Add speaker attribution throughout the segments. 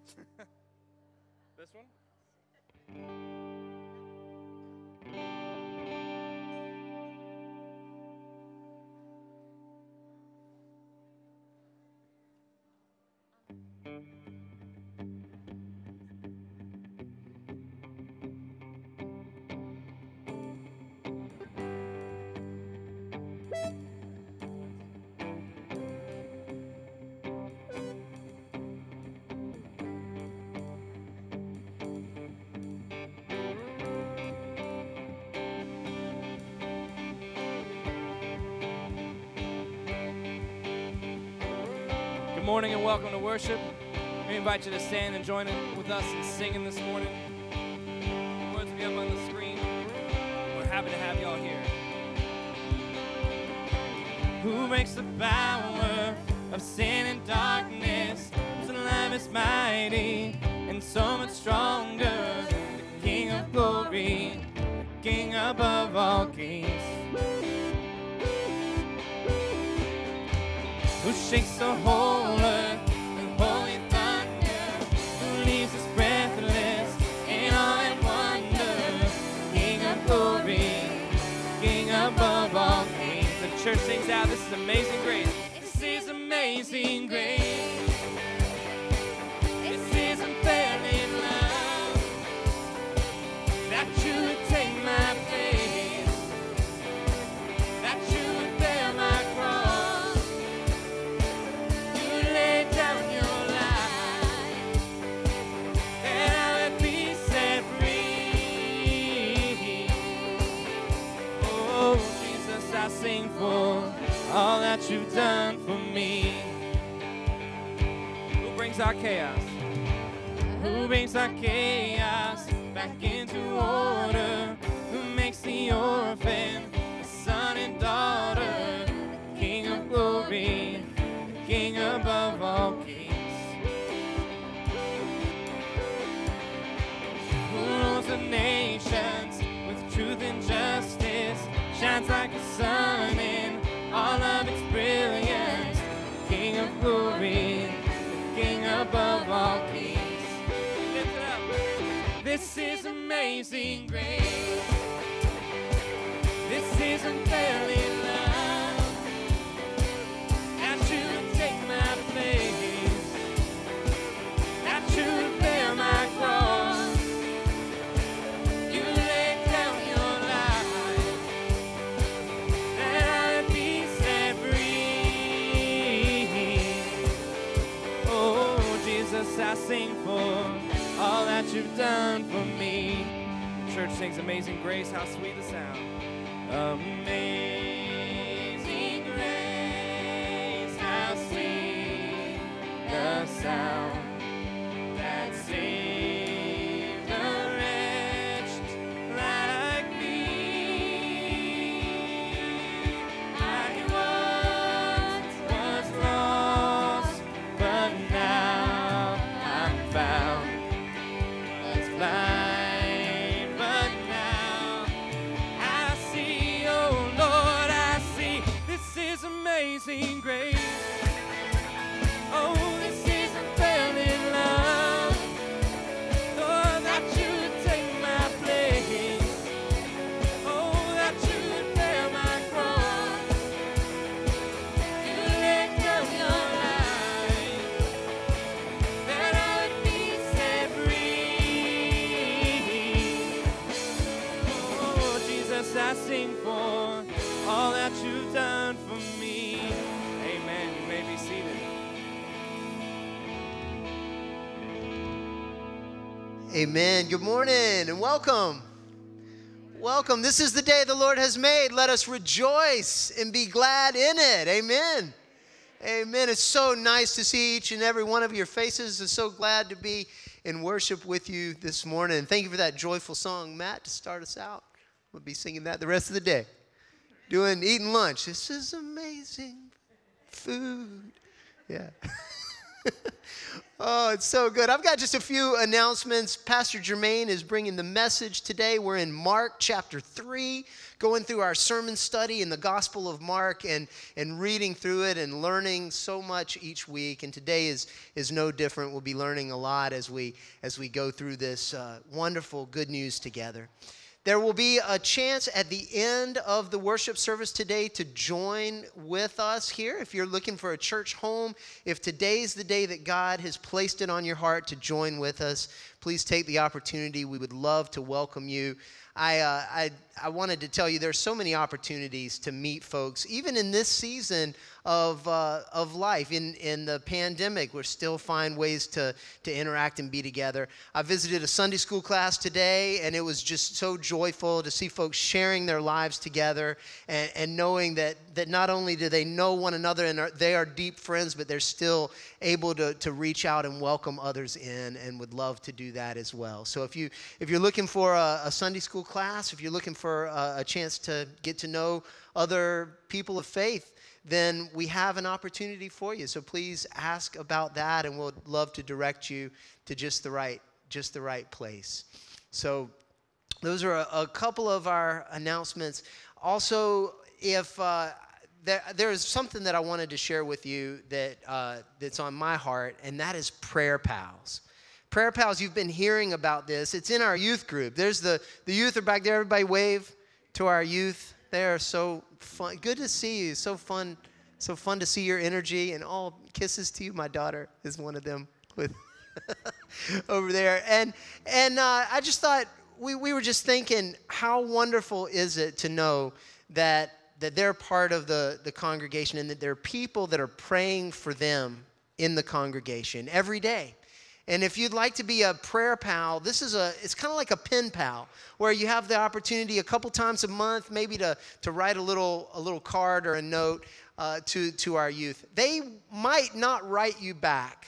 Speaker 1: This one? Good morning and welcome to worship. We invite you to stand and join in with us in singing this morning. The words will be up on the screen. We're happy to have y'all here. Who breaks the power of sin and darkness? Whose love is mighty and so much stronger. The King of glory, the King above all kings. Who shakes the whole earth with holy thunder, who leaves us breathless in awe and wonder. King of glory, King above all kings. The church sings out, this is Amazing Grace. This is Amazing Grace. This is unfailing love, that you would take my place, that you would bear my cross. Down your life, that I would be set free. Oh, Jesus, I sing for all that you've done for me. Who brings our chaos? Who brings our chaos back into order? Who makes the orphan a son and daughter? The King of glory, King above all kings. Who rules the nations with truth and justice, shines like a sun in all of its brilliance. King of glory, the King above all kings. Lift it up. This is Amazing Grace. This is unfailing love, that you would take my place, that you would bear my cross. You laid down your life, that I would be set free. Oh, Jesus, I sing for all that you've done for me. The church sings Amazing Grace. How sweet the sound. Amazing grace, how sweet the sound that saved a wretch like me. I once was lost, but now I'm found. Was blind, but now I see. Oh Lord, I see. This is Amazing Grace. Oh, this is unfailing love. Lord, that you would take my place. Oh, that you would bear my cross. You laid down your life, that I would be set free. Oh, Jesus, I sing for all that you've done for me. Amen. You may be seated.
Speaker 2: Amen. Good morning and welcome. Welcome. This is the day the Lord has made. Let us rejoice and be glad in it. Amen. Amen. It's so nice to see each and every one of your faces. I'm so glad to be in worship with you this morning. Thank you for that joyful song, Matt, to start us out. We'll be singing that the rest of the day. Eating lunch. This is amazing food. Yeah. Oh, it's so good. I've got just a few announcements. Pastor Jermaine is bringing the message today. We're in Mark chapter 3, going through our sermon study in the Gospel of Mark and reading through it and learning so much each week. And today is no different. We'll be learning a lot as we go through this wonderful good news together. There will be a chance at the end of the worship service today to join with us here. If you're looking for a church home, if today's the day that God has placed it on your heart to join with us, please take the opportunity. We would love to welcome you. I wanted to tell you there's so many opportunities to meet folks, even in this season of life. In the pandemic, we still find ways to interact and be together. I visited a Sunday school class today, and it was just so joyful to see folks sharing their lives together and knowing that not only do they know one another and they are deep friends, but they're still able to reach out and welcome others in, and would love to do that as well. So if you're looking for a Sunday school class, if you're looking for a chance to get to know other people of faith, then we have an opportunity for you. So please ask about that, and we'll love to direct you to just the right place. So those are a couple of our announcements. Also, if there is something that I wanted to share with you that's on my heart, and that is Prayer Pals. Prayer Pals, you've been hearing about this. It's in our youth group. There's the youth are back there. Everybody wave to our youth. They are so fun. Good to see you. So fun to see your energy. And all kisses to you. My daughter is one of them with over there. And I just thought we were just thinking, how wonderful is it to know that they're part of the congregation, and that there are people that are praying for them in the congregation every day. And if you'd like to be a prayer pal, it's kind of like a pen pal, where you have the opportunity a couple times a month maybe to write a little card or a note to our youth. They might not write you back.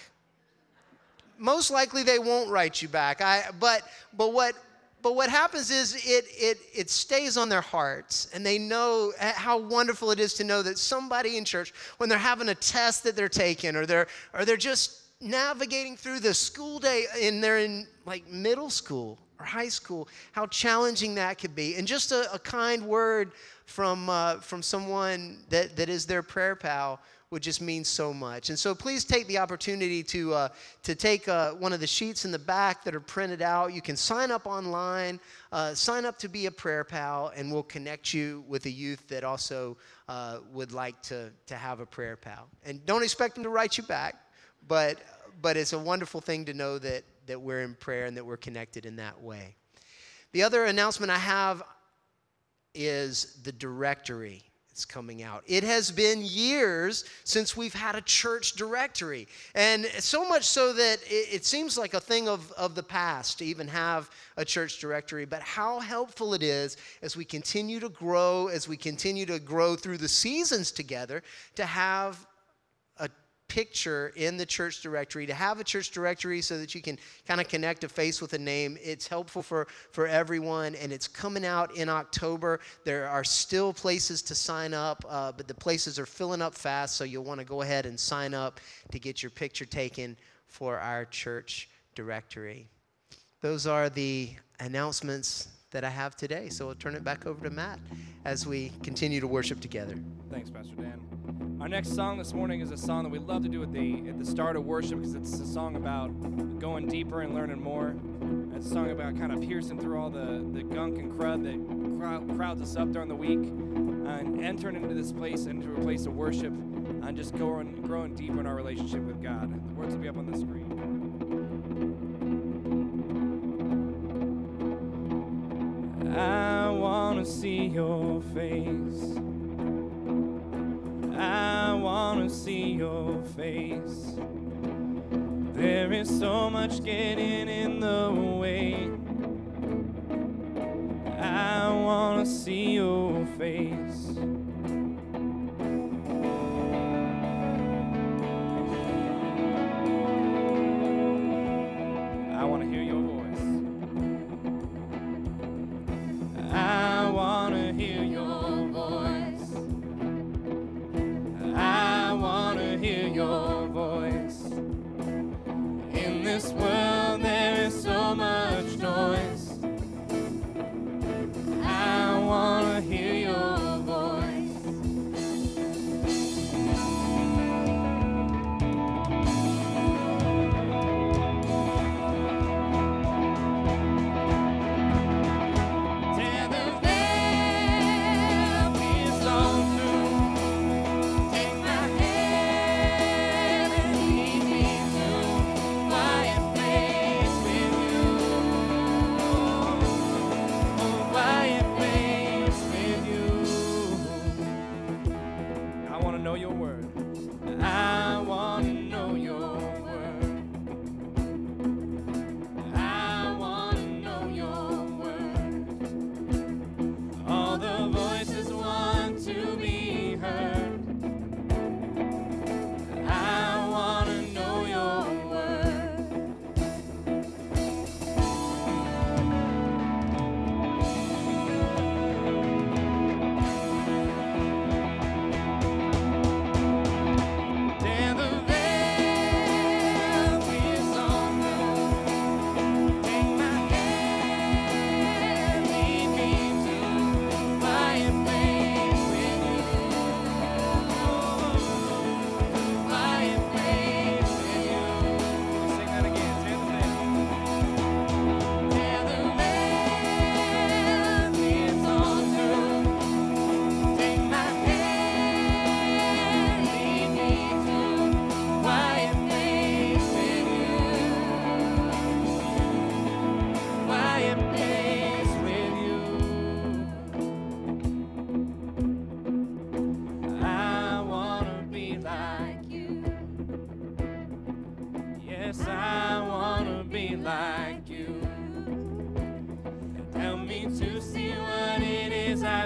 Speaker 2: Most likely they won't write you back. But what happens is it stays on their hearts, and they know how wonderful it is to know that somebody in church, when they're having a test that they're taking, or they're just navigating through the school day, and they're in like middle school or high school, how challenging that could be. And just a kind word from someone that is their prayer pal would just mean so much. And so please take the opportunity to take one of the sheets in the back that are printed out. You can sign up online, sign up to be a prayer pal, and we'll connect you with a youth that also would like to have a prayer pal. And don't expect them to write you back, but it's a wonderful thing to know that we're in prayer and that we're connected in that way. The other announcement I have is the directory. It's coming out. It has been years since we've had a church directory, and so much so that it seems like a thing of the past to even have a church directory. But how helpful it is as we continue to grow through the seasons together, to have a picture in the church directory, to have a church directory so that you can kind of connect a face with a name. It's helpful for everyone, and it's coming out in October. There are still places to sign up, but the places are filling up fast, so you'll want to go ahead and sign up to get your picture taken for our church directory. Those are the announcements that I have today, so I'll turn it back over to Matt as we continue to worship together.
Speaker 1: Thanks, Pastor Dan. Our next song this morning is a song that we love to do at the start of worship, because it's a song about going deeper and learning more. It's a song about kind of piercing through all the gunk and crud that crowds us up during the week, and entering into this place, into a place of worship, and just growing deeper in our relationship with God. The words will be up on the screen. I want to see your face. I want to see your face. There is so much getting in the way. I want to see your face. I want to hear your voice. I want to hear your voice. I want to hear your voice.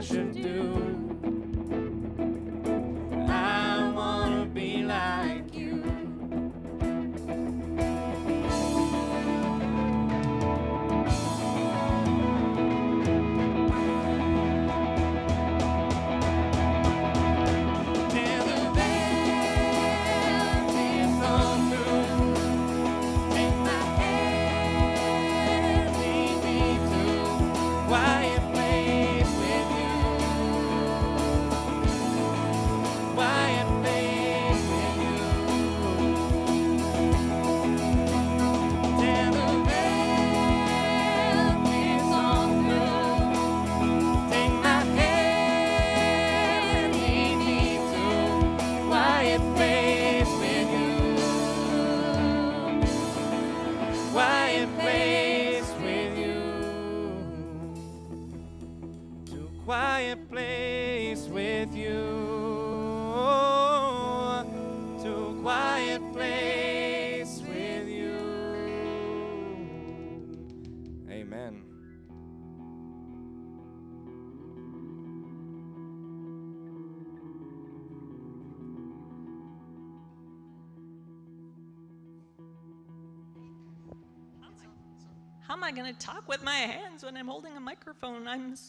Speaker 1: I should do. I wanna be like you. Quiet place with you, to a quiet place with you. Amen.
Speaker 3: How am I going to talk with my hands when I'm holding a microphone?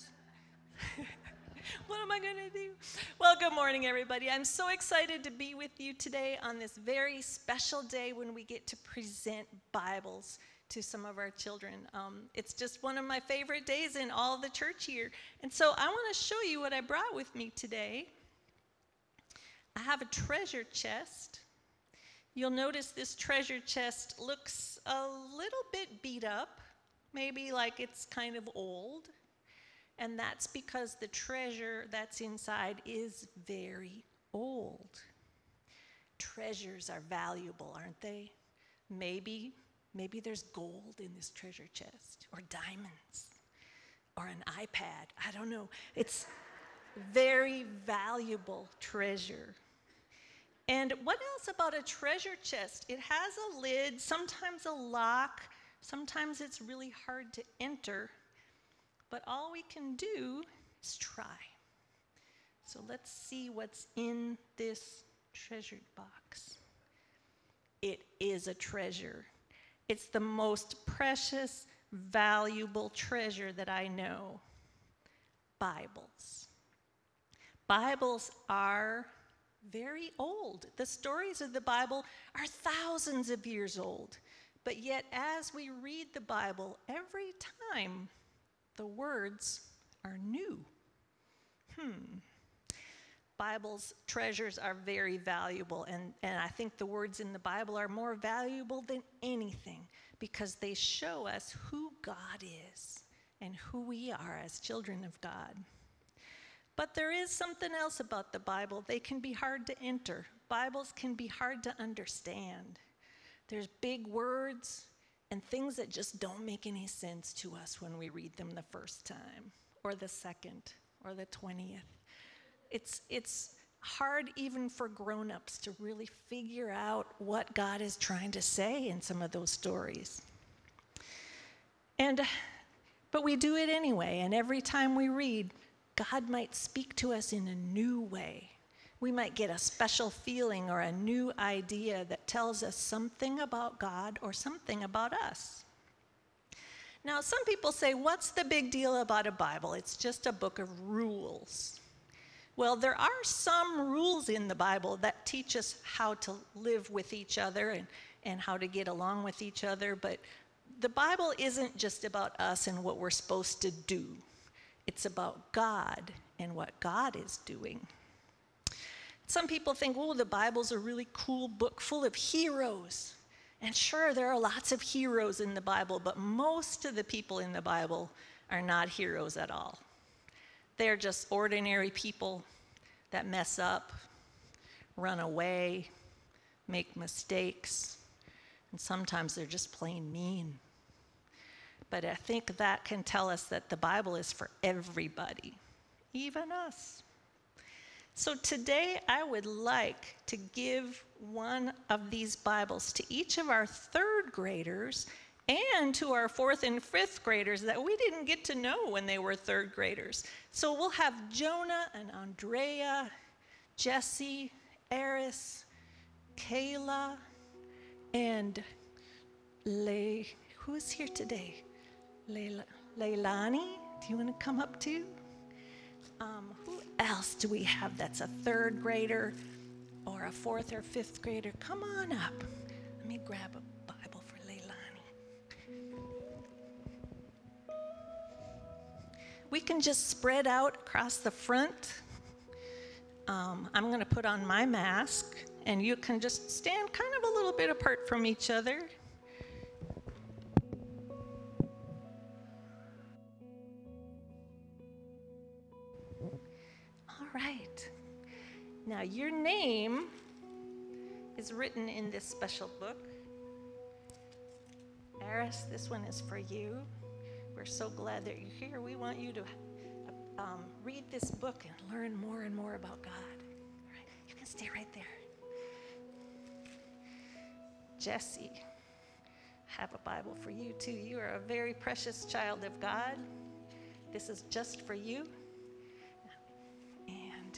Speaker 3: What am I going to do? Well, good morning, everybody. I'm so excited to be with you today on this very special day when we get to present Bibles to some of our children. It's just one of my favorite days in all the church year. And so I want to show you what I brought with me today. I have a treasure chest. You'll notice this treasure chest looks a little bit beat up, maybe like it's kind of old. And that's because the treasure that's inside is very old. Treasures are valuable, aren't they? Maybe there's gold in this treasure chest, or diamonds, or an iPad. I don't know. It's very valuable treasure. And what else about a treasure chest? It has a lid, sometimes a lock, sometimes it's really hard to enter. But all we can do is try. So let's see what's in this treasured box. It is a treasure. It's the most precious, valuable treasure that I know. Bibles. Bibles are very old. The stories of the Bible are thousands of years old. But yet, as we read the Bible, every time the words are new. Bible's treasures are very valuable, and I think the words in the Bible are more valuable than anything because they show us who God is and who we are as children of God. But there is something else about the Bible. They can be hard to enter. Bibles can be hard to understand. There's big words and things that just don't make any sense to us when we read them the first time, or the second, or the 20th. It's hard even for grown-ups to really figure out what God is trying to say in some of those stories. But we do it anyway, and every time we read, God might speak to us in a new way. We might get a special feeling or a new idea that tells us something about God or something about us. Now, some people say, what's the big deal about a Bible? It's just a book of rules. Well, there are some rules in the Bible that teach us how to live with each other and how to get along with each other, but the Bible isn't just about us and what we're supposed to do. It's about God and what God is doing. Some people think, oh, the Bible's a really cool book full of heroes. And sure, there are lots of heroes in the Bible, but most of the people in the Bible are not heroes at all. They're just ordinary people that mess up, run away, make mistakes, and sometimes they're just plain mean. But I think that can tell us that the Bible is for everybody, even us. So today I would like to give one of these Bibles to each of our third graders and to our 4th and 5th graders that we didn't get to know when they were 3rd graders. So we'll have Jonah and Andrea, Jesse, Eris, Kayla, and who is here today? Leilani, do you want to come up too? Who else do we have that's a 3rd grader or a 4th or 5th grader? Come on up. Let me grab a Bible for Leilani. We can just spread out across the front. I'm going to put on my mask, and you can just stand kind of a little bit apart from each other. All right. Now, your name is written in this special book. Eris, this one is for you. We're so glad that you're here. We want you to read this book and learn more and more about God. All right, you can stay right there. Jesse, I have a Bible for you too. You are a very precious child of God. This is just for you. And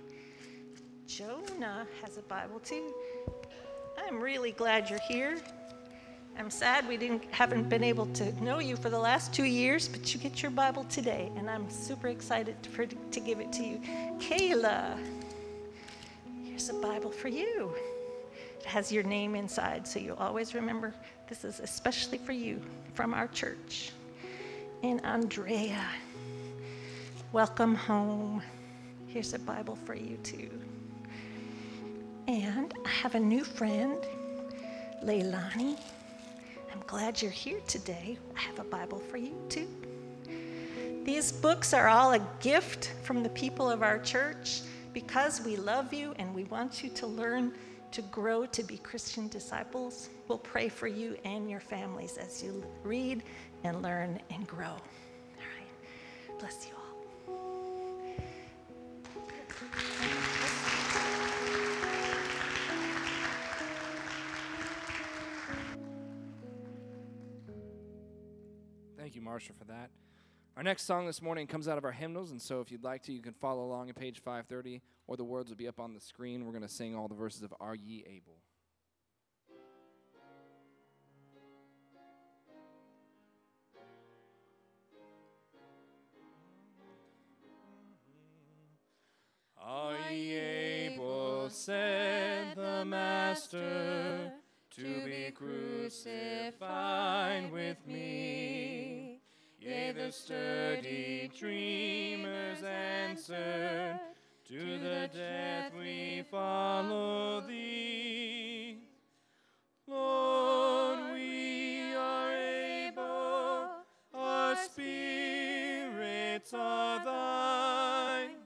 Speaker 3: Jonah has a Bible too. I'm really glad you're here. I'm sad we haven't been able to know you for the last 2 years, but you get your Bible today, and I'm super excited to give it to you. Kayla, here's a Bible for you. It has your name inside, so you'll always remember this is especially for you from our church. And Andrea, welcome home. Here's a Bible for you too. And I have a new friend, Leilani. I'm glad you're here today. I have a Bible for you too. These books are all a gift from the people of our church because we love you and we want you to learn to grow to be Christian disciples. We'll pray for you and your families as you read and learn and grow. All right. Bless you all.
Speaker 1: Thank you, Marsha, for that. Our next song this morning comes out of our hymnals, and so if you'd like to, you can follow along at page 530, or the words will be up on the screen. We're going to sing all the verses of Are Ye Able? Are ye able, said the Master, to be crucified with me? Yea, the sturdy dreamers answered, to the death we follow thee. Lord, we are able, our spirits are thine.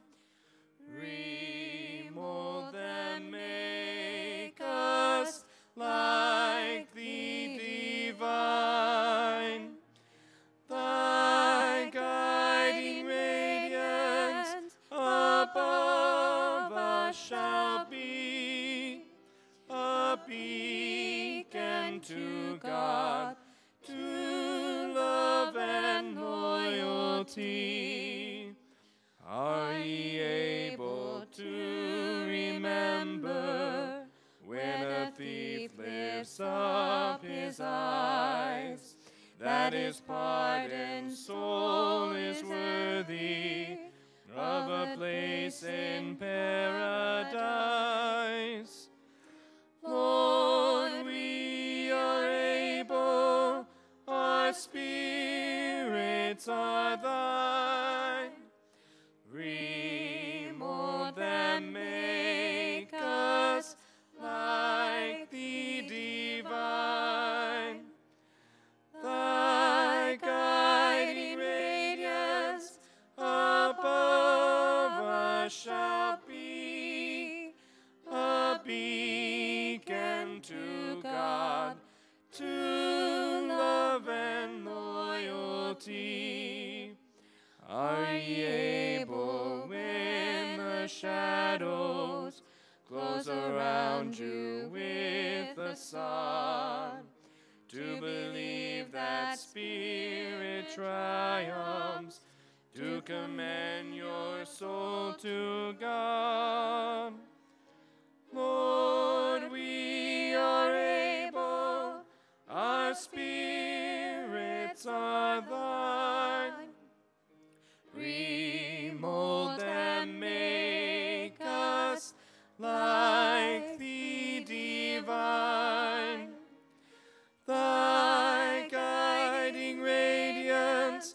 Speaker 1: Remold them, make us like thee divine. Thy guiding radiance above us shall be a beacon to God, to love and loyalty. Are ye able to remember when a thief lifts up his eyes, that his pardoned soul is worthy of a place in paradise? Lord, we are able, our spirits are thine. Remold them, make us like thee divine. Thy guiding radiance above us shall be a beacon to God, to love and loyalty. Are ye able when the shadows close around you with the sun, to believe Spirit triumphs, to commend your soul to God. Lord, we are able, our spirits are thine. Remold and make us like thee divine. Thy guiding radiance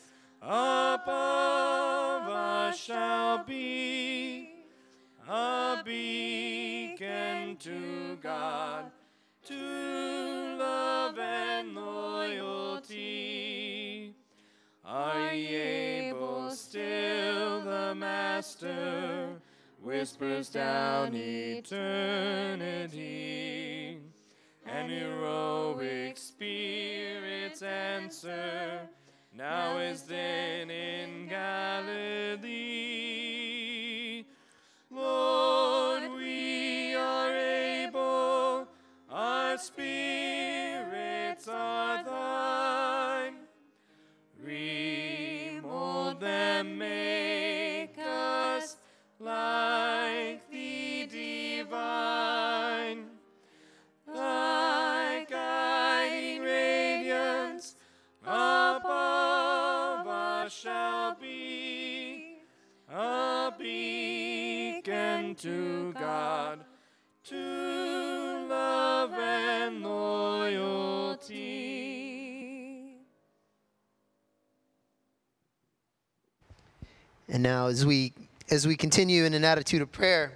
Speaker 1: above us shall be a beacon to God, to love and loyalty. Are ye able still? The Master whispers down eternity, and heroic spirits answer, now as then in Galilee. Lord, we are able, our spirits are thine. Remold them, make us like thee divine. Thy guiding radiance above us shall be a beacon to God, to love and loyalty.
Speaker 2: And now as we continue in an attitude of prayer,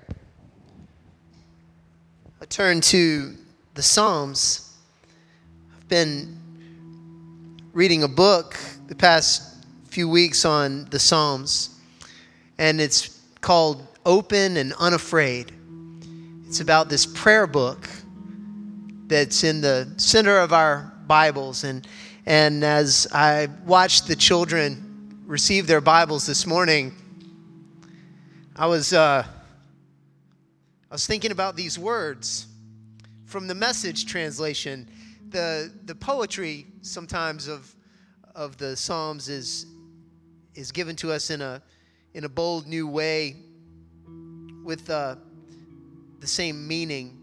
Speaker 2: I turn to the Psalms. I've been reading a book the past few weeks on the Psalms, and it's called Open and Unafraid. It's about this prayer book that's in the center of our Bibles. And as I watched the children receive their Bibles this morning, I was thinking about these words from the Message translation. The poetry sometimes of the Psalms is given to us in a bold new way with the same meaning.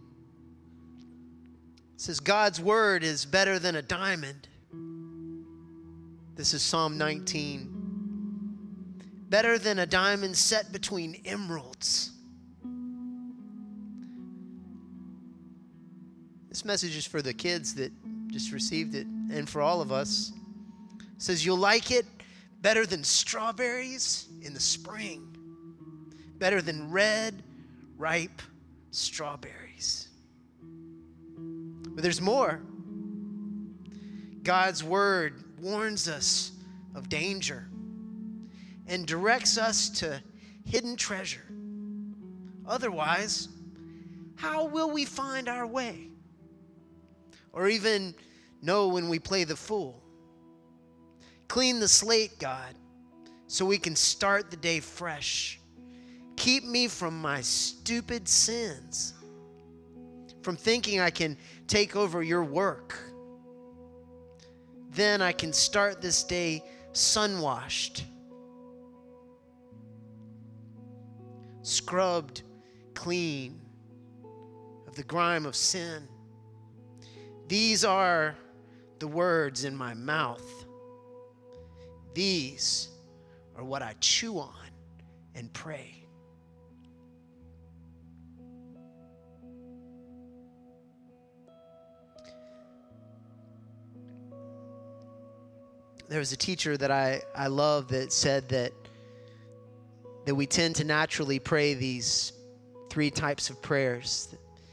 Speaker 2: It says, God's word is better than a diamond. This is Psalm 19. Better than a diamond set between emeralds. This message is for the kids that just received it, and for all of us. It says, you'll like it better than strawberries in the spring. Better than red, ripe strawberries. But there's more. God's word warns us of danger and directs us to hidden treasure. Otherwise, how will we find our way? Or even know when we play the fool? Clean the slate, God, so we can start the day fresh. Keep me from my stupid sins, from thinking I can take over your work. Then I can start this day sun-washed, scrubbed clean of the grime of sin. These are the words in my mouth. These are what I chew on and pray. There was a teacher that I love that said that we tend to naturally pray these three types of prayers.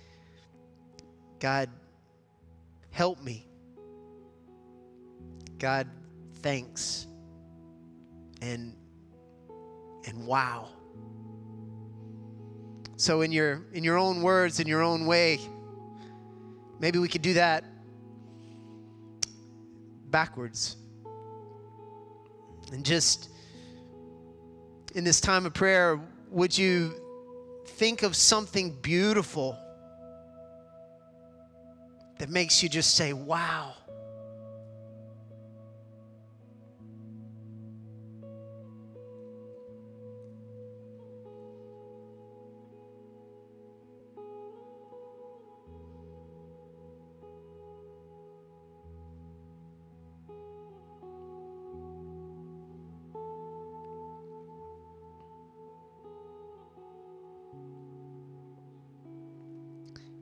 Speaker 2: God, help me. God, thanks. And wow. So in your own words, in your own way, maybe we could do that backwards. And just in this time of prayer, would you think of something beautiful that makes you just say, wow?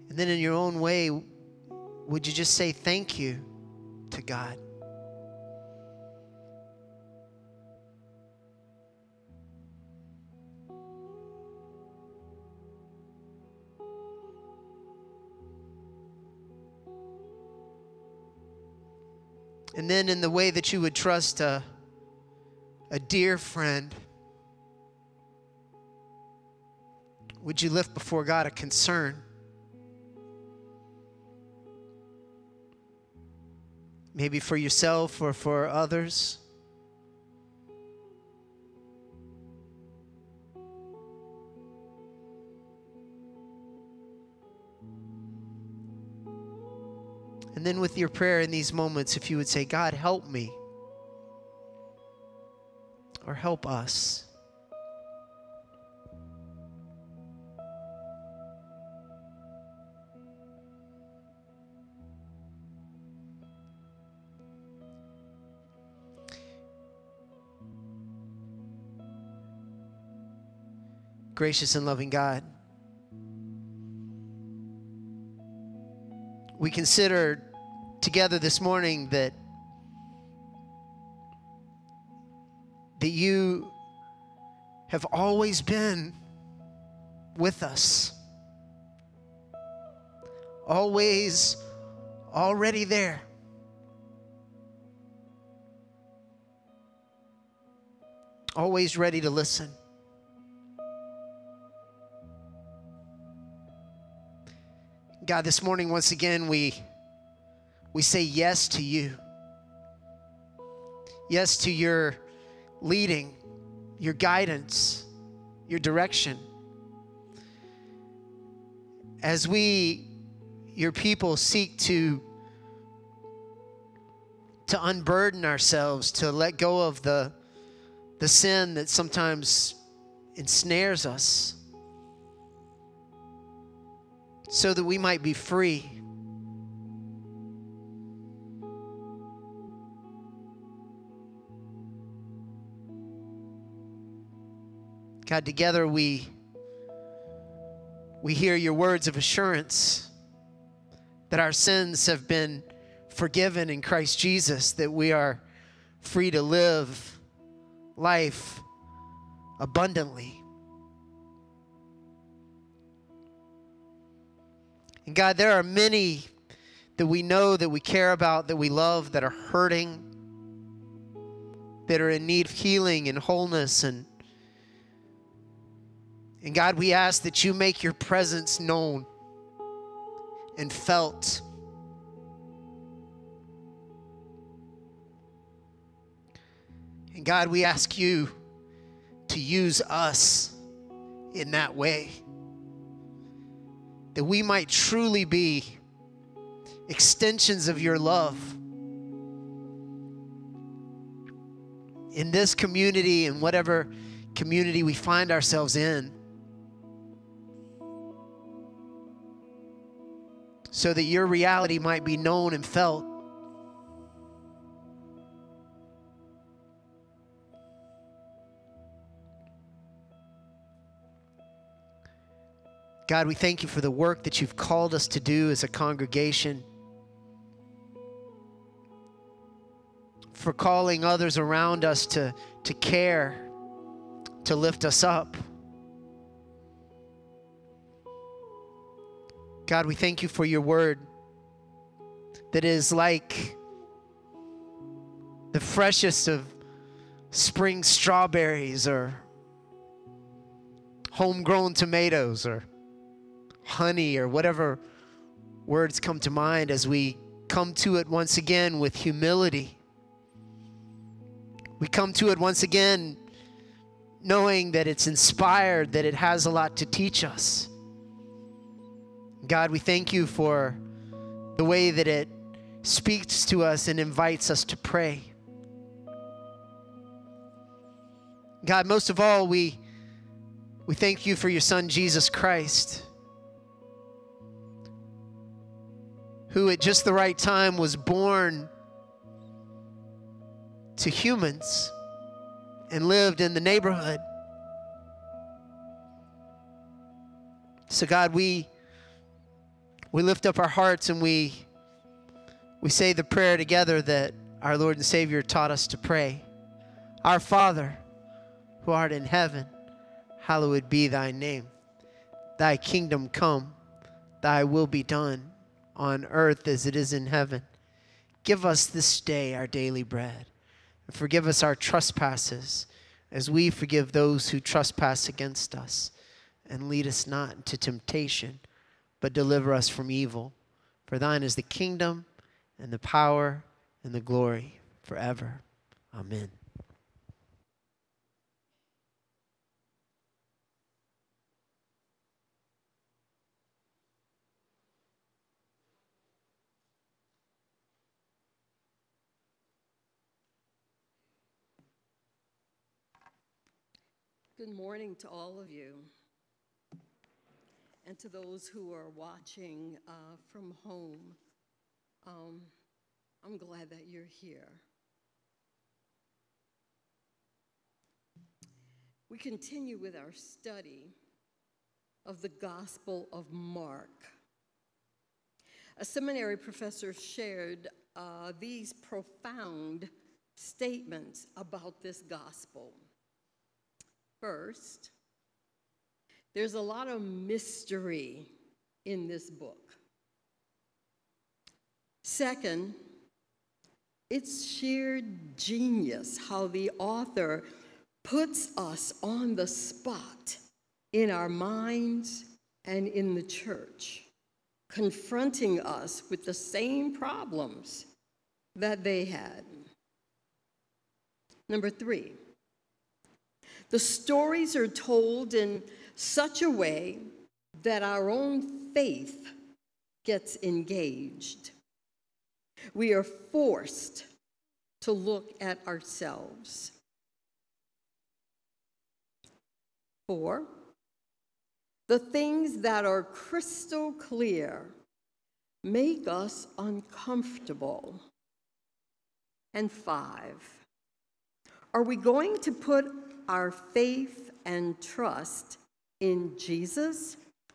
Speaker 2: And then in your own way, would you just say thank you to God? And then in the way that you would trust a dear friend, would you lift before God a concern? Maybe for yourself or for others. And then with your prayer in these moments, if you would say, God, help me, or help us. Gracious and loving God, we consider together this morning that you have always been with us, always already there. Always ready to listen. God, this morning, once again, we say yes to you. Yes to your leading, your guidance, your direction. As we, your people, seek to unburden ourselves, to let go of the sin that sometimes ensnares us, so that we might be free. God, together we hear your words of assurance that our sins have been forgiven in Christ Jesus, that we are free to live life abundantly. And God, there are many that we know, that we care about, that we love, that are hurting, that are in need of healing and wholeness. And God, we ask that you make your presence known and felt. And God, we ask you to use us in that way, that we might truly be extensions of your love in this community and whatever community we find ourselves in, so that your reality might be known and felt. God, we thank you for the work that you've called us to do as a congregation, for calling others around us to care, to lift us up. God, we thank you for your word that is like the freshest of spring strawberries or homegrown tomatoes or honey or whatever words come to mind as we come to it once again with humility. We come to it once again knowing that it's inspired, that it has a lot to teach us. God, we thank you for the way that it speaks to us and invites us to pray. God, most of all, we thank you for your Son, Jesus Christ, who at just the right time was born to humans and lived in the neighborhood. So God, we we lift up our hearts and we say the prayer together that our Lord and Savior taught us to pray. Our Father, who art in heaven, hallowed be thy name. Thy kingdom come, thy will be done on earth as it is in heaven. Give us this day our daily bread, and forgive us our trespasses as we forgive those who trespass against us. And lead us not into temptation, but deliver us from evil. For thine is the kingdom and the power and the glory forever. Amen.
Speaker 4: Good morning to all of you, and to those who are watching from home. I'm glad that you're here. We continue with our study of the Gospel of Mark. A seminary professor shared these profound statements about this gospel. First, there's a lot of mystery in this book. Second, it's sheer genius how the author puts us on the spot in our minds and in the church, confronting us with the same problems that they had. Number three, the stories are told in such a way that our own faith gets engaged. We are forced to look at ourselves. 4, the things that are crystal clear make us uncomfortable. And 5, are we going to put our faith and trust in Jesus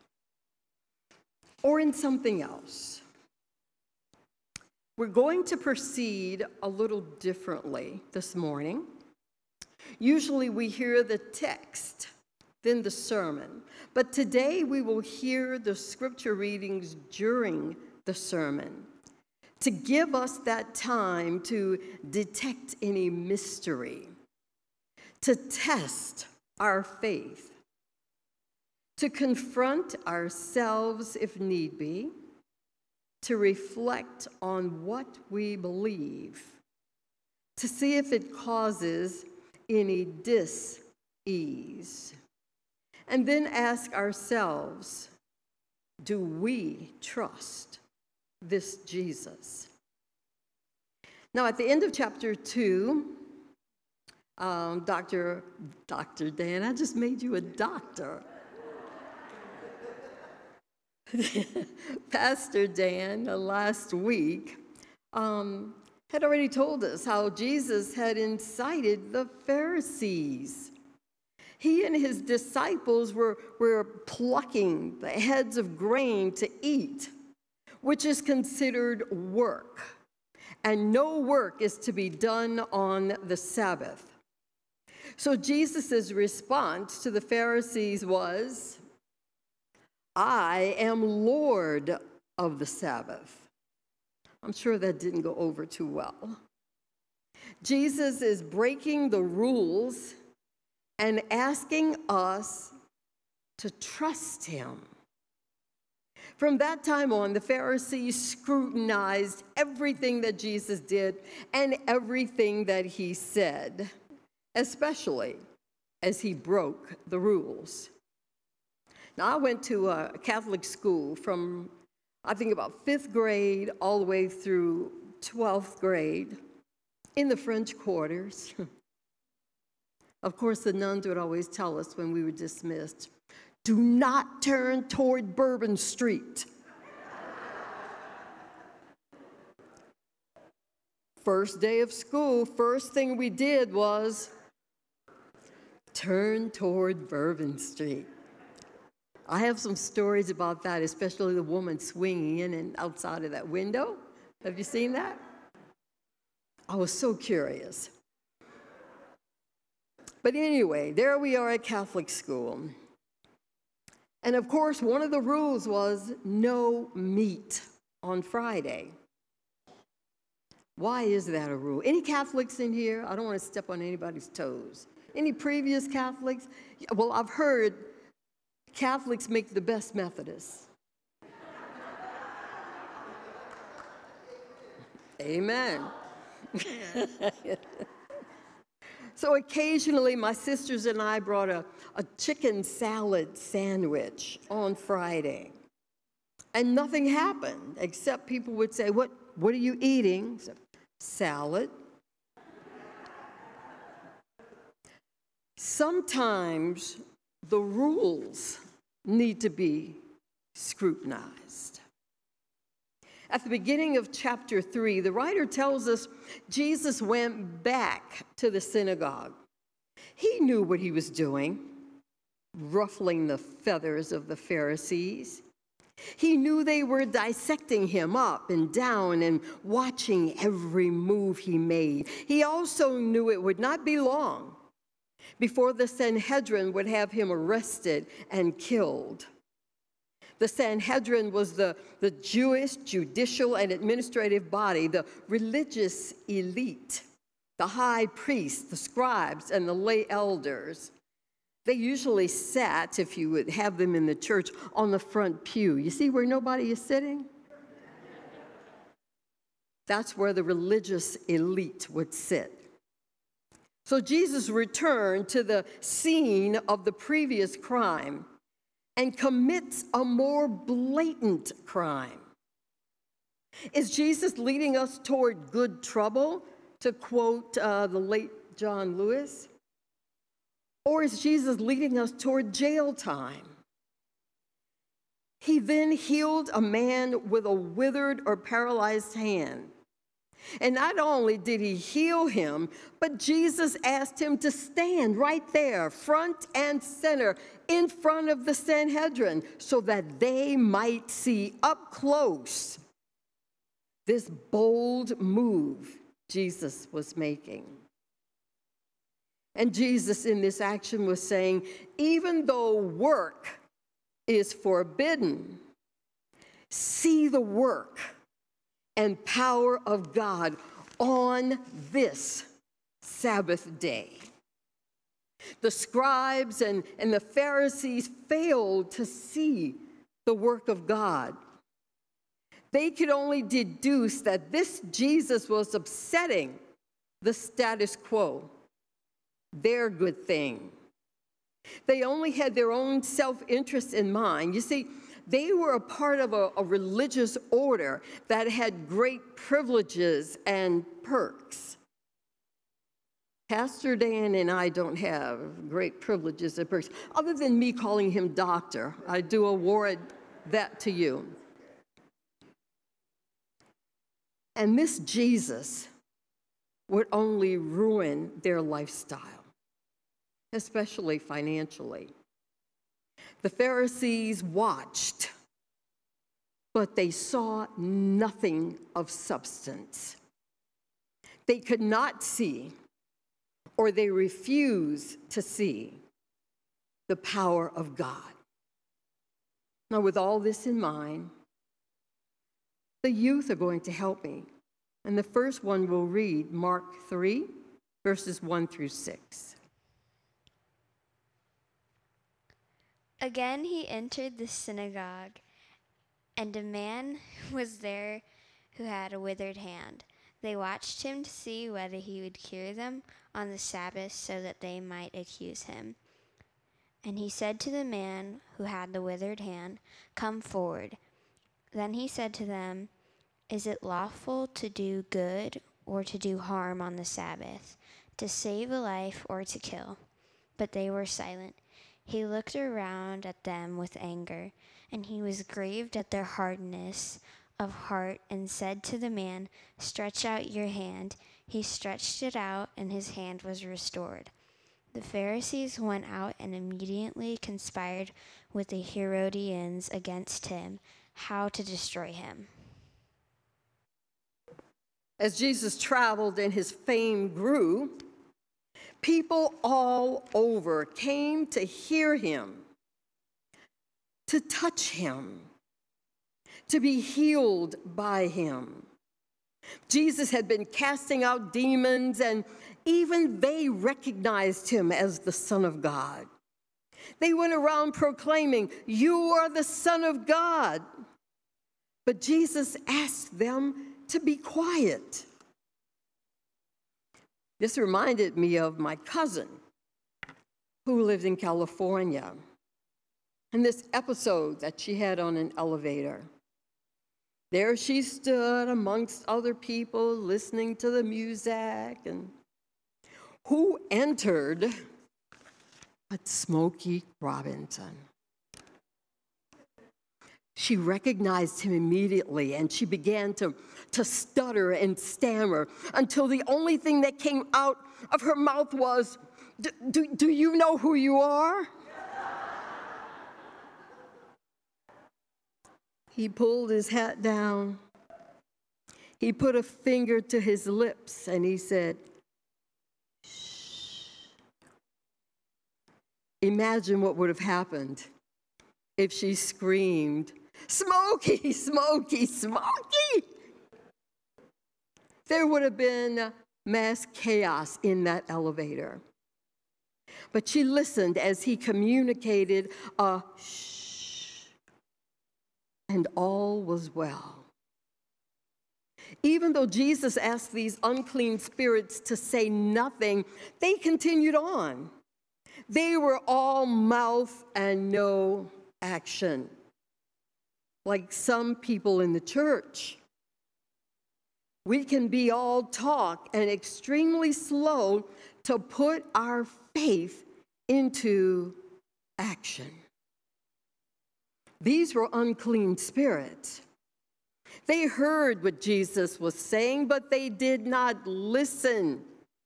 Speaker 4: or in something else? We're going to proceed a little differently this morning. Usually we hear the text, then the sermon. But today we will hear the scripture readings during the sermon to give us that time to detect any mystery, to test our faith, to confront ourselves if need be, to reflect on what we believe, to see if it causes any dis-ease, and then ask ourselves, do we trust this Jesus? Now, at the end of chapter 2, Dr. Dan, I just made you a doctor. Pastor Dan, last week, had already told us how Jesus had incited the Pharisees. He and his disciples were plucking the heads of grain to eat, which is considered work. And no work is to be done on the Sabbath. So Jesus' response to the Pharisees was, I am Lord of the Sabbath. I'm sure that didn't go over too well. Jesus is breaking the rules and asking us to trust him. From that time on, the Pharisees scrutinized everything that Jesus did and everything that he said, especially as he broke the rules. Now, I went to a Catholic school from, I think, about 5th grade all the way through 12th grade in the French quarters. Of course, the nuns would always tell us when we were dismissed, do not turn toward Bourbon Street. First day of school, first thing we did was turn toward Bourbon Street. I have some stories about that, especially the woman swinging in and outside of that window. Have you seen that? I was so curious. But anyway, there we are at Catholic school. And of course, one of the rules was no meat on Friday. Why is that a rule? Any Catholics in here? I don't want to step on anybody's toes. Any previous Catholics? Well, I've heard Catholics make the best Methodists. Amen. So occasionally, my sisters and I brought a chicken salad sandwich on Friday. And nothing happened, except people would say, what are you eating? So, salad. Sometimes the rules need to be scrutinized. At the beginning of chapter 3, the writer tells us Jesus went back to the synagogue. He knew what he was doing, ruffling the feathers of the Pharisees. He knew they were dissecting him up and down and watching every move he made. He also knew it would not be long before the Sanhedrin would have him arrested and killed. The Sanhedrin was the Jewish judicial and administrative body, the religious elite, the high priests, the scribes, and the lay elders. They usually sat, if you would have them in the church, on the front pew. You see where nobody is sitting? That's where the religious elite would sit. So Jesus returned to the scene of the previous crime and commits a more blatant crime. Is Jesus leading us toward good trouble, to quote the late John Lewis? Or is Jesus leading us toward jail time? He then healed a man with a withered or paralyzed hand. And not only did he heal him, but Jesus asked him to stand right there, front and center, in front of the Sanhedrin, so that they might see up close this bold move Jesus was making. And Jesus in this action was saying, even though work is forbidden, see the work and power of God on this Sabbath day. The scribes and the Pharisees failed to see the work of God. They could only deduce that this Jesus was upsetting the status quo, their good thing. They only had their own self-interest in mind. You see, they were a part of a religious order that had great privileges and perks. Pastor Dan and I don't have great privileges and perks, other than me calling him doctor. I do award that to you. And this Jesus would only ruin their lifestyle, especially financially. The Pharisees watched, but they saw nothing of substance. They could not see, or they refused to see, the power of God. Now, with all this in mind, the youth are going to help me. And the first one will read Mark 3, verses 1 through 6.
Speaker 5: Again he entered the synagogue, and a man was there who had a withered hand. They watched him to see whether he would cure them on the Sabbath, so that they might accuse him. And he said to the man who had the withered hand, "Come forward." Then he said to them, "Is it lawful to do good or to do harm on the Sabbath, to save a life or to kill?" But they were silent. He looked around at them with anger, and he was grieved at their hardness of heart, and said to the man, "Stretch out your hand." He stretched it out, and his hand was restored. The Pharisees went out and immediately conspired with the Herodians against him, how to destroy him.
Speaker 4: As Jesus traveled and his fame grew, people all over came to hear him, to touch him, to be healed by him. Jesus had been casting out demons, and even they recognized him as the Son of God. They went around proclaiming, "You are the Son of God." But Jesus asked them to be quiet. This reminded me of my cousin who lived in California, and this episode that she had on an elevator. There she stood amongst other people listening to the music, and who entered but Smokey Robinson. She recognized him immediately, and she began to stutter and stammer until the only thing that came out of her mouth was, do you know who you are? He pulled his hat down. He put a finger to his lips, and he said, "Shh." Imagine what would have happened if she screamed, "Smokey, Smokey, Smokey!" There would have been mass chaos in that elevator. But she listened as he communicated a shh. And all was well. Even though Jesus asked these unclean spirits to say nothing, they continued on. They were all mouth and no action, like some people in the church. We can be all talk and extremely slow to put our faith into action. These were unclean spirits. They heard what Jesus was saying, but they did not listen.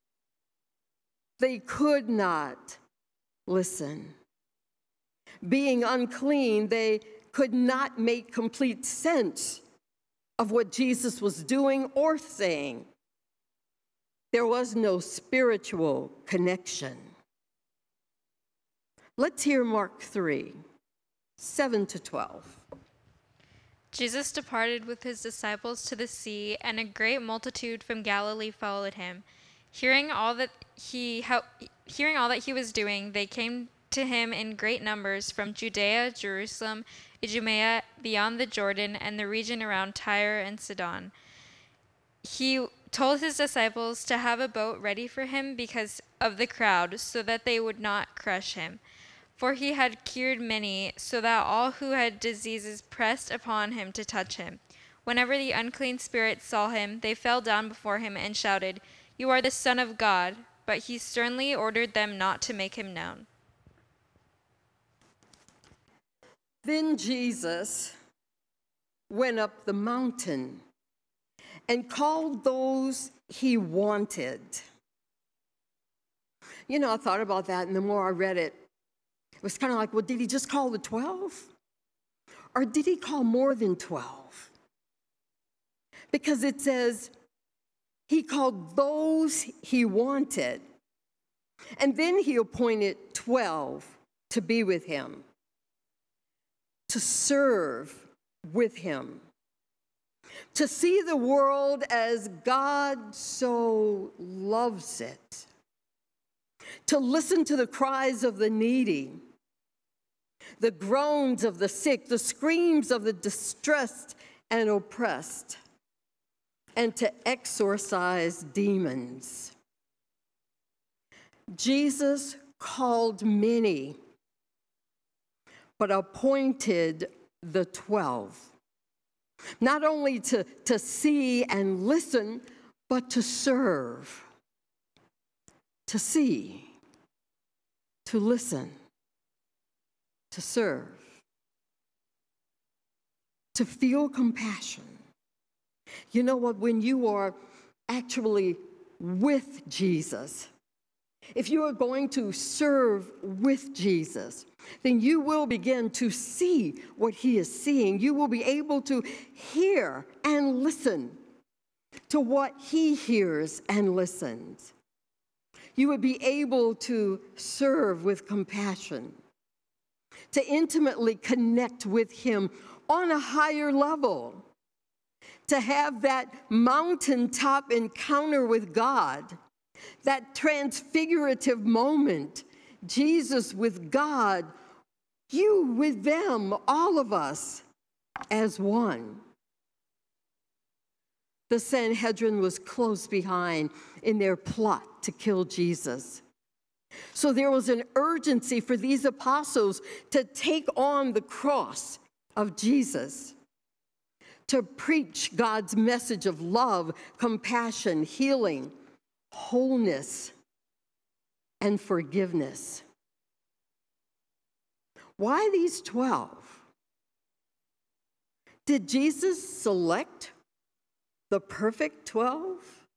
Speaker 4: They could not listen. Being unclean, they could not make complete sense of what Jesus was doing or saying. There was no spiritual connection. Let's hear Mark 3:7-12.
Speaker 6: Jesus departed with his disciples to the sea, and a great multitude from Galilee followed him. Hearing all that he was doing, they came to him in great numbers from Judea, Jerusalem, Idumea, beyond the Jordan, and the region around Tyre and Sidon. He told his disciples to have a boat ready for him because of the crowd, so that they would not crush him. For he had cured many, so that all who had diseases pressed upon him to touch him. Whenever the unclean spirits saw him, they fell down before him and shouted, "You are the Son of God." But he sternly ordered them not to make him known.
Speaker 4: Then Jesus went up the mountain and called those he wanted. You know, I thought about that, and the more I read it, it was kind of like, well, did he just call the 12? Or did he call more than 12? Because it says he called those he wanted, and then he appointed 12 to be with him, to serve with him, to see the world as God so loves it, to listen to the cries of the needy, the groans of the sick, the screams of the distressed and oppressed, and to exorcise demons. Jesus called many, but appointed the 12, not only to see and listen, but to serve, to see, to listen, to serve, to feel compassion. You know what? When you are actually with Jesus, if you are going to serve with Jesus, then you will begin to see what he is seeing. You will be able to hear and listen to what he hears and listens. You would be able to serve with compassion, to intimately connect with him on a higher level, to have that mountaintop encounter with God, that transfigurative moment, Jesus with God, you with them, all of us as one. The Sanhedrin was close behind in their plot to kill Jesus. So there was an urgency for these apostles to take on the cross of Jesus, to preach God's message of love, compassion, healing, wholeness, and forgiveness. Why these 12? Did Jesus select the perfect 12?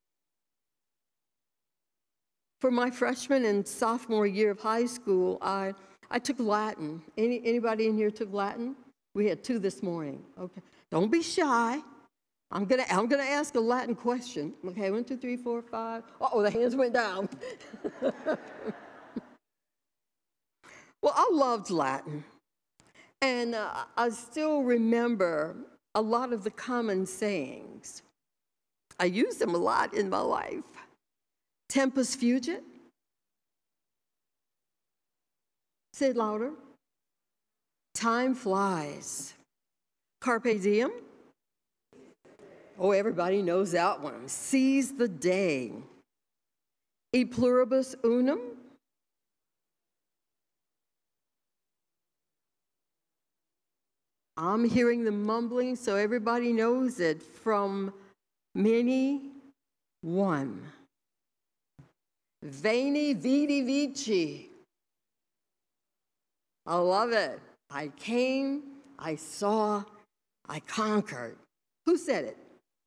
Speaker 4: For my freshman and sophomore year of high school, I took Latin. Anybody in here took Latin? We had 2 this morning. Okay, don't be shy. I'm gonna ask a Latin question. Okay, 1, 2, 3, 4, 5. Uh-oh, the hands went down. Well, I loved Latin, and I still remember a lot of the common sayings. I use them a lot in my life. Tempus fugit. Say it louder. Time flies. Carpe diem. Oh, everybody knows that one. Seize the day. E pluribus unum. I'm hearing the mumbling, so everybody knows it. From many, one. Veni, vidi, vici. I love it. I came, I saw, I conquered. Who said it?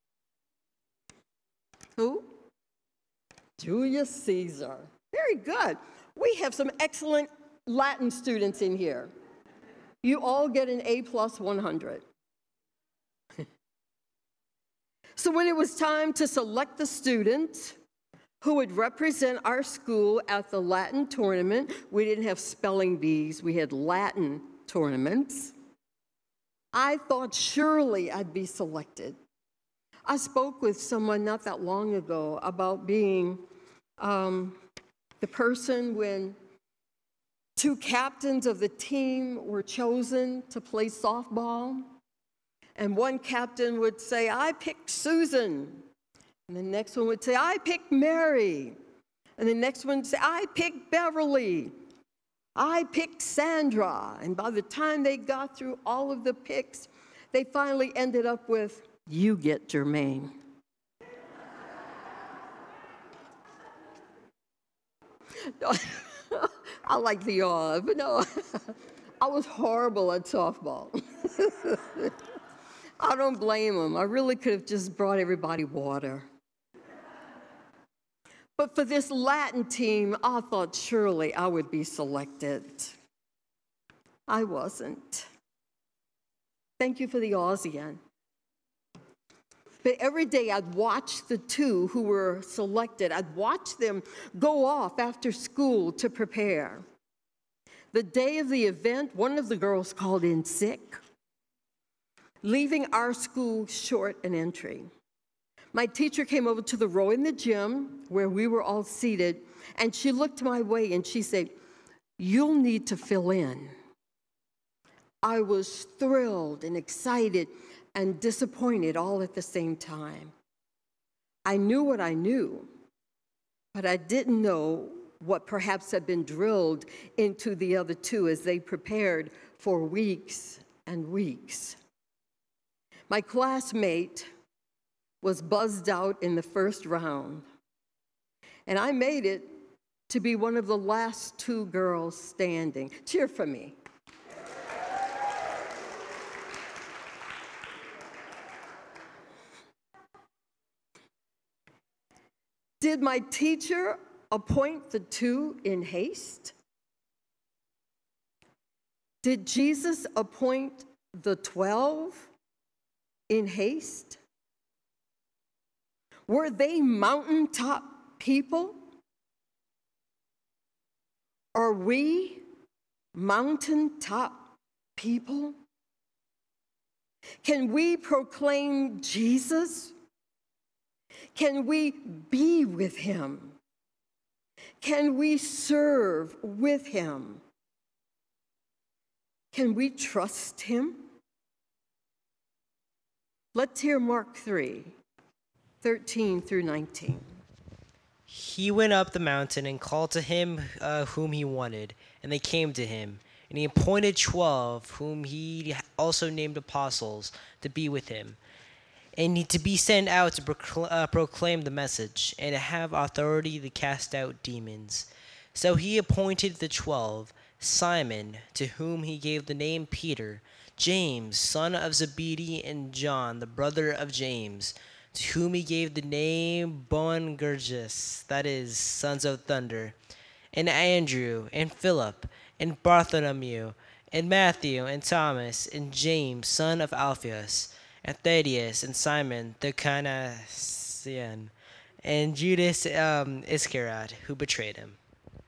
Speaker 4: Who? Julius Caesar. Very good. We have some excellent Latin students in here. You all get an A plus 100. So when it was time to select the student who would represent our school at the Latin tournament, we didn't have spelling bees, we had Latin tournaments. I thought surely I'd be selected. I spoke with someone not that long ago about being the person when 2 captains of the team were chosen to play softball. And one captain would say, I picked Susan. And the next one would say, I picked Mary. And the next one would say, I picked Beverly. I picked Sandra. And by the time they got through all of the picks, they finally ended up with, you get Jermaine. I like the awe, but no, I was horrible at softball. I don't blame them. I really could have just brought everybody water. But for this Latin team, I thought surely I would be selected. I wasn't. Thank you for the Aussie. But every day I'd watch the 2 who were selected. I'd watch them go off after school to prepare. The day of the event, one of the girls called in sick, leaving our school short an entry. My teacher came over to the row in the gym where we were all seated, and she looked my way and she said, you'll need to fill in. I was thrilled and excited and disappointed all at the same time. I knew what I knew, but I didn't know what perhaps had been drilled into the other 2 as they prepared for weeks and weeks. My classmate was buzzed out in the first round, and I made it to be one of the last 2 girls standing. Cheer for me. Did my teacher appoint the 2 in haste? Did Jesus appoint the 12 in haste? Were they mountaintop people? Are we mountaintop people? Can we proclaim Jesus? Can we be with him? Can we serve with him? Can we trust him? Let's hear Mark 3:13 through 19.
Speaker 7: He went up the mountain and called to him whom he wanted, and they came to him. And he appointed 12, whom he also named apostles, to be with him, and to be sent out to proclaim the message, and to have authority to cast out demons. So he appointed the 12, Simon, to whom he gave the name Peter, James, son of Zebedee, and John, the brother of James, to whom he gave the name Boanerges, that is, sons of thunder, and Andrew, and Philip, and Bartholomew, and Matthew, and Thomas, and James, son of Alphaeus, and Thaddeus, and Simon the Canaanian, and Judas Iscariot, who betrayed him.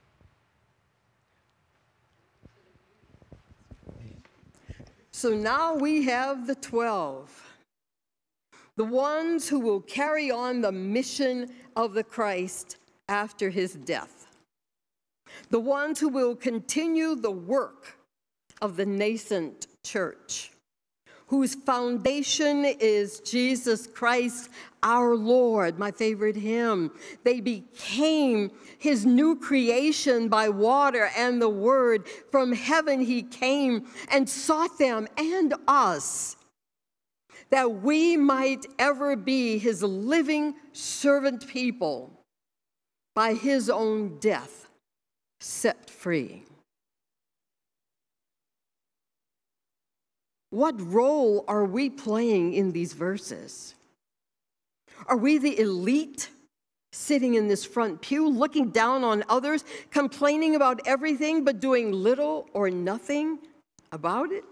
Speaker 4: So now we have the 12, the ones who will carry on the mission of the Christ after his death, the ones who will continue the work of the nascent church, whose foundation is Jesus Christ, our Lord, my favorite hymn. They became his new creation by water and the word. From heaven he came and sought them and us, that we might ever be his living servant people, by his own death set free. What role are we playing in these verses? Are we the elite sitting in this front pew, looking down on others, complaining about everything but doing little or nothing about it?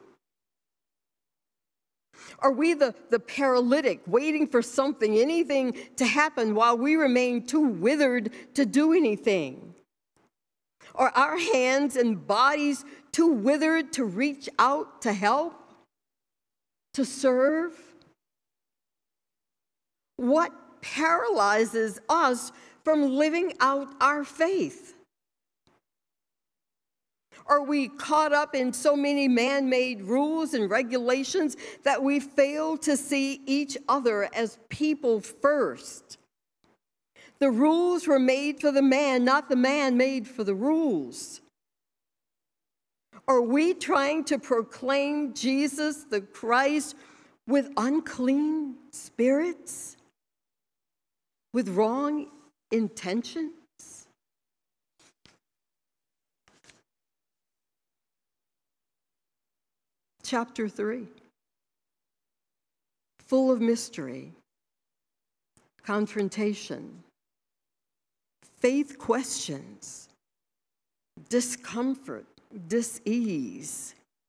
Speaker 4: Are we the paralytic, waiting for something, anything to happen while we remain too withered to do anything? Are our hands and bodies too withered to reach out to help? To serve? What paralyzes us from living out our faith? Are we caught up in so many man-made rules and regulations that we fail to see each other as people first? The rules were made for the man, not the man made for the rules. Are we trying to proclaim Jesus the Christ with unclean spirits? With wrong intentions? Chapter 3, full of mystery, confrontation, faith questions, discomfort, dis-ease.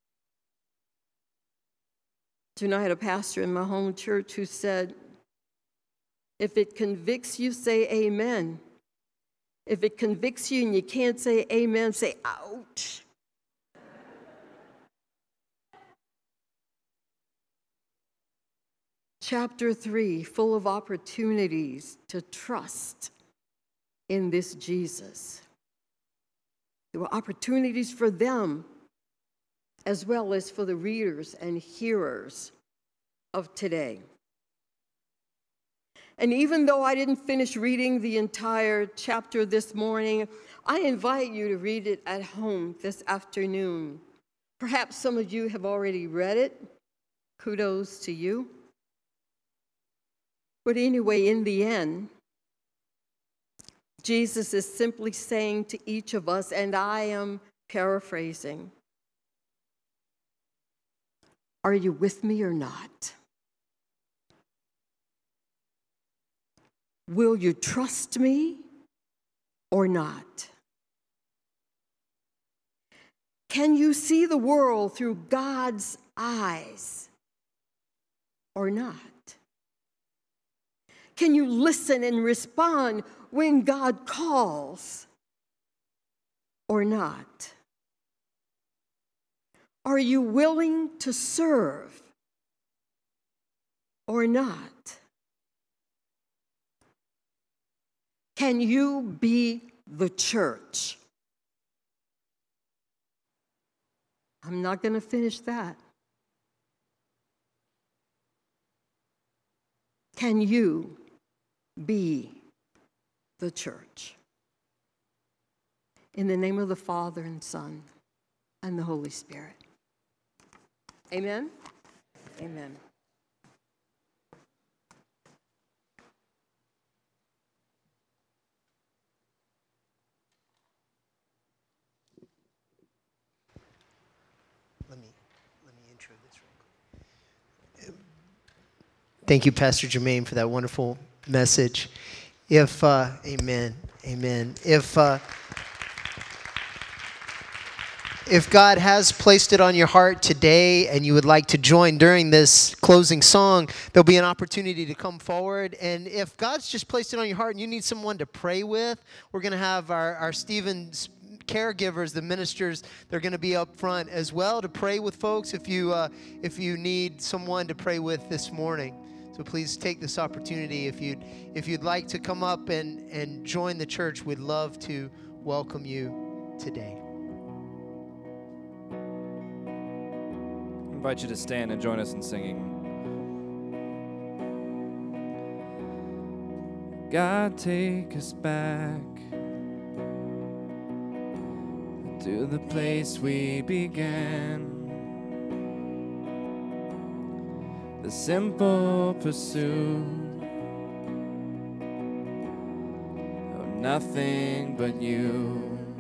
Speaker 4: You know, I had a pastor in my home church who said, if it convicts you, say amen. If it convicts you and you can't say amen, say ouch. Chapter 3, full of opportunities to trust in this Jesus. There were opportunities for them as well as for the readers and hearers of today. And even though I didn't finish reading the entire chapter this morning, I invite you to read it at home this afternoon. Perhaps some of you have already read it. Kudos to you. But anyway, in the end, Jesus is simply saying to each of us, and I am paraphrasing, are you with me or not? Will you trust me or not? Can you see the world through God's eyes or not? Can you listen and respond when God calls or not? Are you willing to serve or not? Can you be the church? I'm not going to finish that. Can you be the church? In the name of the Father and Son and the Holy Spirit. Amen? Amen.
Speaker 2: Let me intro this real quick. Thank you, Pastor Jermaine, for that wonderful message. Amen. If God has placed it on your heart today and you would like to join during this closing song, there'll be an opportunity to come forward. And if God's just placed it on your heart and you need someone to pray with, we're going to have our Stevens caregivers, the ministers, they're going to be up front as well to pray with folks if you need someone to pray with this morning. So please take this opportunity. If you'd like to come up and join the church, we'd love to welcome you today.
Speaker 8: I invite you to stand and join us in singing. God, take us back to the place we began. The simple pursuit of nothing but you.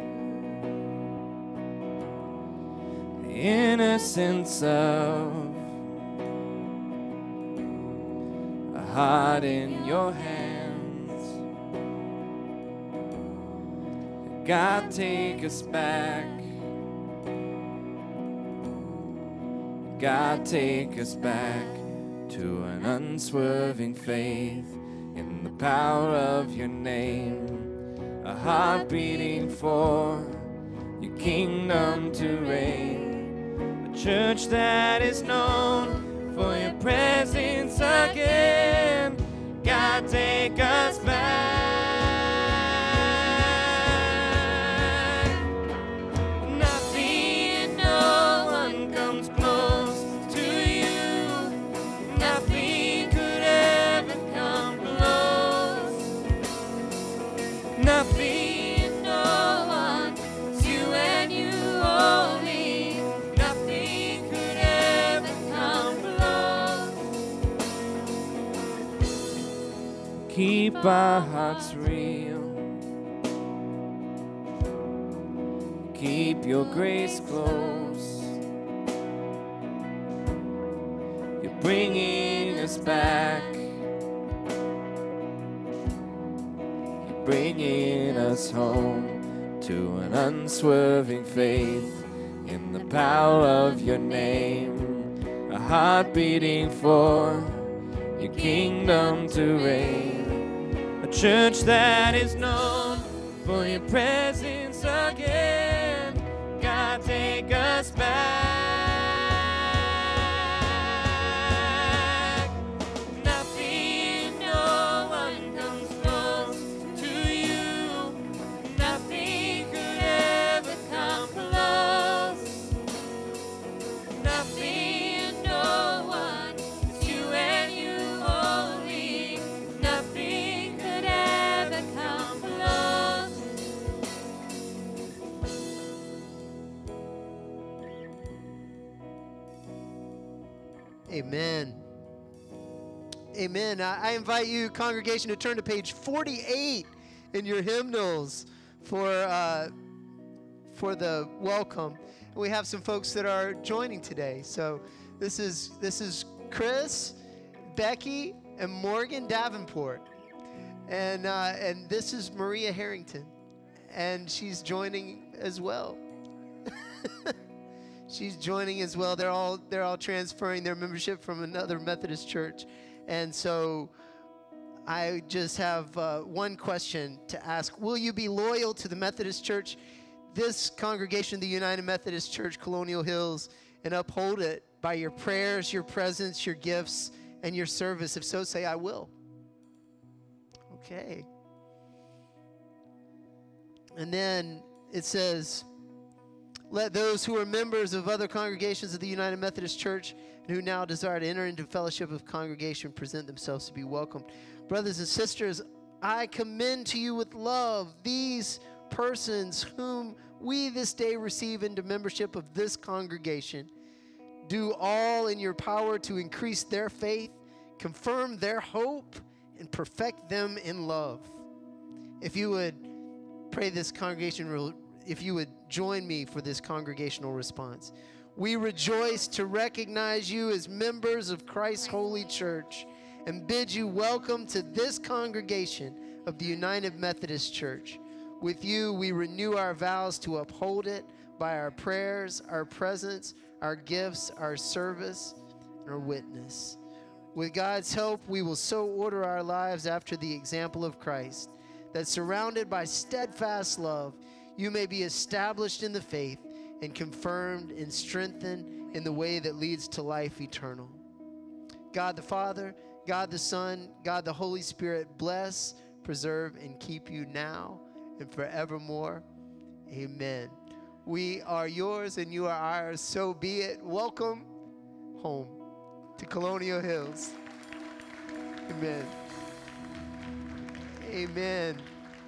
Speaker 8: The innocence of a heart in your hands. God, take us back. God, take us back to an unswerving faith in the power of your name, a heart beating for your kingdom to reign, a church that is known for your presence again. God, take us back. Nothing, no one comes close to you. Nothing could ever come close. Nothing, no one, it's you and you only. Nothing could ever come close. Keep our hearts real. Keep your grace close. You're bringing us back. You're bringing us home to an unswerving faith in the power of your name, a heart beating for your kingdom to reign, a church that is known for your presence again. God, take us back. Nothing, no one comes close to you. Nothing could ever come close. Nothing, no one, it's you and you only. Nothing could ever come close.
Speaker 2: Amen. Amen. I invite you, congregation, to turn to page 48 in your hymnals for the welcome. We have some folks that are joining today. So this is Chris, Becky, and Morgan Davenport, and this is Maria Harrington. and she's joining as well. She's joining as well. They're all transferring their membership from another Methodist church. And so I just have one question to ask. Will you be loyal to the Methodist Church, this congregation, the United Methodist Church, Colonial Hills, and uphold it by your prayers, your presence, your gifts, and your service? If so, say, I will. Okay. And then it says, let those who are members of other congregations of the United Methodist Church and who now desire to enter into fellowship of congregation present themselves to be welcomed. Brothers and sisters, I commend to you with love these persons whom we this day receive into membership of this congregation. Do all in your power to increase their faith, confirm their hope, and perfect them in love. If you would pray this congregation, if you would join me for this congregational response. We rejoice to recognize you as members of Christ's holy church and bid you welcome to this congregation of the United Methodist Church. With you, we renew our vows to uphold it by our prayers, our presence, our gifts, our service, and our witness. With God's help, we will so order our lives after the example of Christ, that surrounded by steadfast love, you may be established in the faith and confirmed and strengthened in the way that leads to life eternal. God the Father, God the Son, God the Holy Spirit, bless, preserve, and keep you now and forevermore. Amen. We are yours and you are ours, so be it. Welcome home to Colonial Hills. Amen. Amen.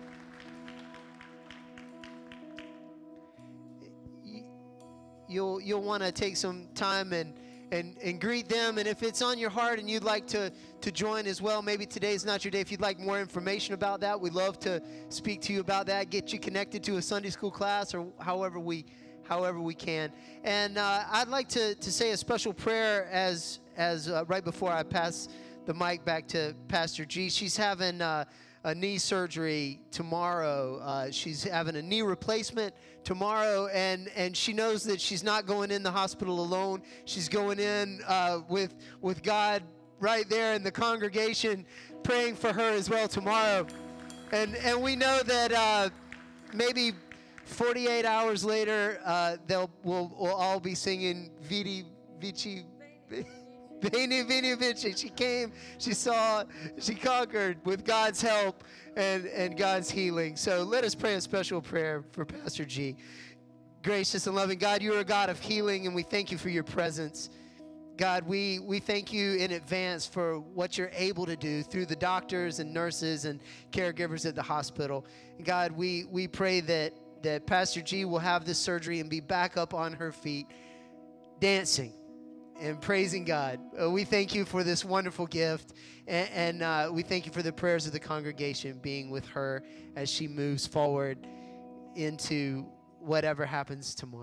Speaker 2: You'll want to take some time and greet them. And if it's on your heart and you'd like to join as well, maybe today's not your day. If you'd like more information about that, we'd love to speak to you about that, get you connected to a Sunday school class or however we can. And I'd like to say a special prayer as right before I pass the mic back to Pastor G. She's having a knee surgery tomorrow. She's having a knee replacement tomorrow, and she knows that she's not going in the hospital alone. She's going in with God right there in the congregation, praying for her as well tomorrow. And we know that maybe 48 hours later, we'll all be singing Vidi Vici. Veni, Veni, Vici. She came, she saw, she conquered with God's help and God's healing. So let us pray a special prayer for Pastor G. Gracious and loving God, you are a God of healing, and we thank you for your presence. God, we thank you in advance for what you're able to do through the doctors and nurses and caregivers at the hospital. And God, we pray that Pastor G will have this surgery and be back up on her feet, dancing and praising God. We thank you for this wonderful gift, and we thank you for the prayers of the congregation being with her as she moves forward into whatever happens tomorrow.